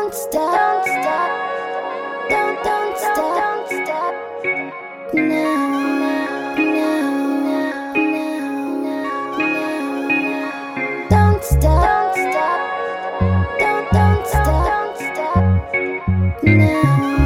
Don't stop, don't stop. No. Don't stop, don't stop. No.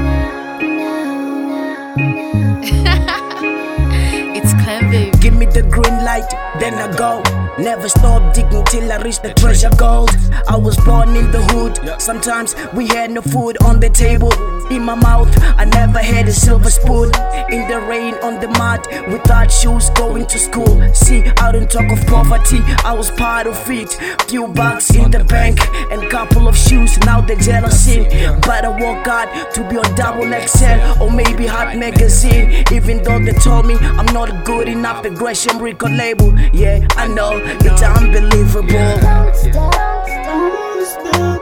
It's Clem, baby. Give me the green light, then I go. Never stop digging till I reach the treasure gold. I was born in the hood. Sometimes we had no food on the table. In my mouth, I never had a silver spoon. In the rain, on the mud, without shoes, going to school. See, I don't talk of poverty, I was part of it. Few bucks in the bank and couple of shoes. Now they're jealousy, but I work hard to be on Double XL or maybe Hot Magazine. Even though they told me I'm not good enough, the Gresham record label. Yeah, I know, it's unbelievable. Don't stop, don't stop.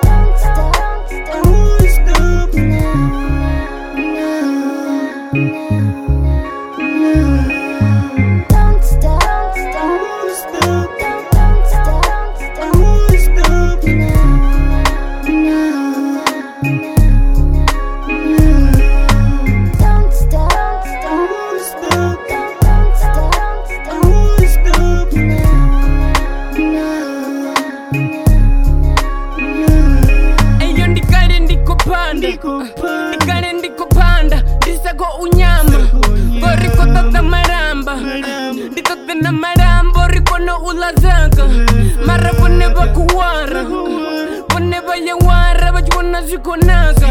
Nikale ndikupanda ndisako unyama goriko tata maramba nditote na marambo riko no ulazaka mara bone bakuwara bone bayawara bachibona zikonaka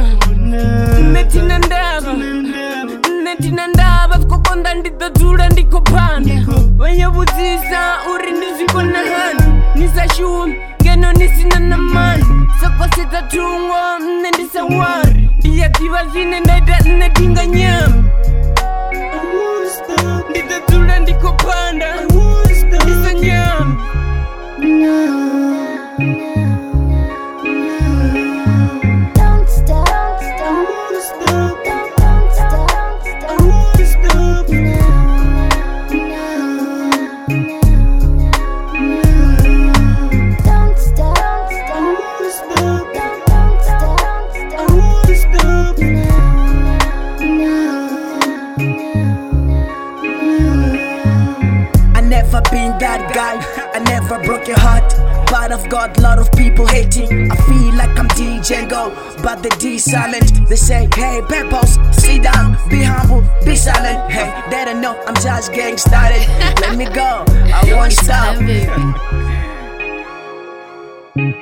netina ndaba zikokonda nditadzula ndikupanda bayabuzisa uri ndizikona hani nisashumi ngeno nisina namani sokosita tungo nendisawari ndiyadziva zvine ndaita ndinedinga nyama nditadzula ndikopanda ndisa nyama. Never been that guy, I never broke your heart, but I've got a lot of people hating. I feel like I'm DJ Go, but the D silent. They say, hey Peppos, sit down, be humble, be silent. Hey, they don't know I'm just getting started. Let me go, I won't stop.